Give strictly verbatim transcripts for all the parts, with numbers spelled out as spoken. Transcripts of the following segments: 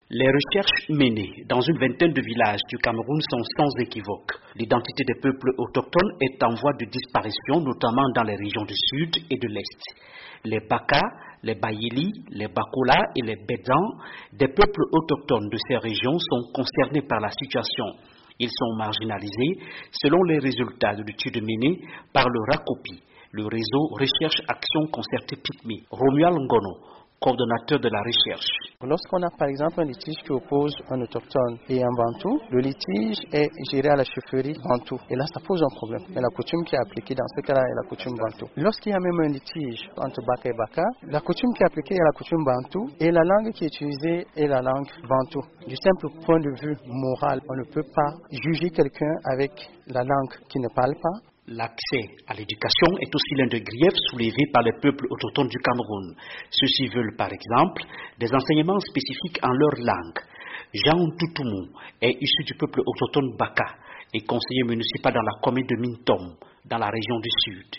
Les recherches menées dans une vingtaine de villages du Cameroun sont sans équivoque. L'identité des peuples autochtones est en voie de disparition, notamment dans les régions du sud et de l'est. Les Baka, les Bayeli, les Bakola et les Bédans, des peuples autochtones de ces régions, sont concernés par la situation. Ils sont marginalisés selon les résultats de l'étude menée par le RACOPI, le réseau Recherche Action Concertée Pygmée. Romuald Ngono, coordonnateur de la recherche. Lorsqu'on a par exemple un litige qui oppose un autochtone et un bantou, le litige est géré à la chefferie bantou. Et là, ça pose un problème. Mais la coutume qui est appliquée dans ce cas-là est la coutume bantou. Lorsqu'il y a même un litige entre Baka et Baka, la coutume qui est appliquée est la coutume bantou et la langue qui est utilisée est la langue bantou. Du simple point de vue moral, on ne peut pas juger quelqu'un avec la langue qui ne parle pas. L'accès à l'éducation est aussi l'un des griefs soulevés par les peuples autochtones du Cameroun. Ceux-ci veulent par exemple des enseignements spécifiques en leur langue. Jean Toutoumou est issu du peuple autochtone Baka et conseiller municipal dans la commune de Mintom, dans la région du Sud.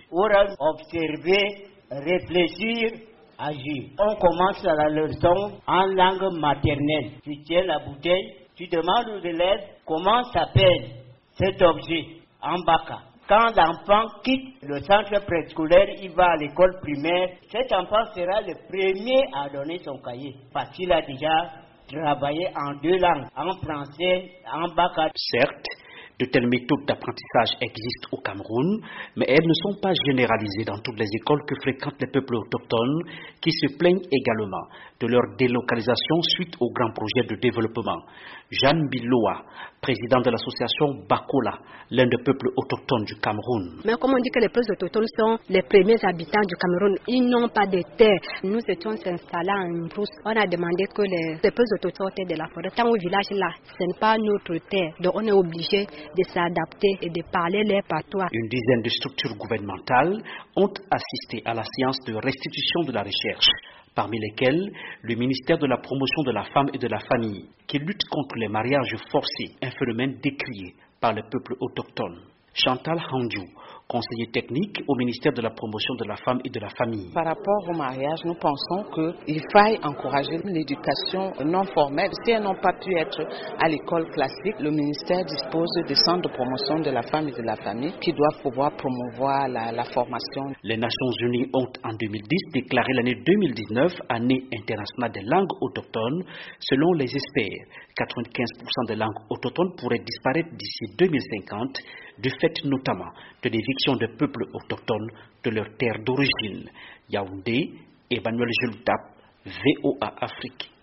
Observer, réfléchir, agir. On commence à la leçon en langue maternelle. Tu tiens la bouteille, tu demandes aux élèves comment s'appelle cet objet en Baka. Quand l'enfant quitte le centre préscolaire, il va à l'école primaire, cet enfant sera le premier à donner son cahier. Parce qu'il a déjà travaillé en deux langues, en français, en Baka. Certes, de telles méthodes d'apprentissage existent au Cameroun, mais elles ne sont pas généralisées dans toutes les écoles que fréquentent les peuples autochtones, qui se plaignent également de leur délocalisation suite aux grands projets de développement. Jeanne Biloa, présidente de l'association Bakola, l'un des peuples autochtones du Cameroun. Mais comme on dit que les peuples autochtones sont les premiers habitants du Cameroun, ils n'ont pas de terre. Nous étions installés en brousse. On a demandé que les, les peuples autochtones aient de la forêt. Tant au village là, ce n'est pas notre terre. Donc on est obligé de s'adapter et de parler leur patois. Une dizaine de structures gouvernementales ont assisté à la séance de restitution de la recherche, parmi lesquelles le ministère de la Promotion de la Femme et de la Famille, qui lutte contre les mariages forcés, un phénomène décrié par les peuples autochtones. Chantal Handiou, conseiller technique au ministère de la Promotion de la Femme et de la Famille. Par rapport au mariage, nous pensons qu'il faille encourager l'éducation non formelle. Si elles n'ont pas pu être à l'école classique, le ministère dispose de centres de promotion de la femme et de la famille qui doivent pouvoir promouvoir la, la formation. Les Nations Unies ont en deux mille dix déclaré l'année deux mille dix-neuf année internationale des langues autochtones. Selon les experts, quatre-vingt-quinze pour cent des langues autochtones pourraient disparaître d'ici deux mille cinquante, du fait notamment de l'éviction des peuples autochtones de leur terre d'origine. Yaoundé, Emmanuel Geltap, V O A Afrique.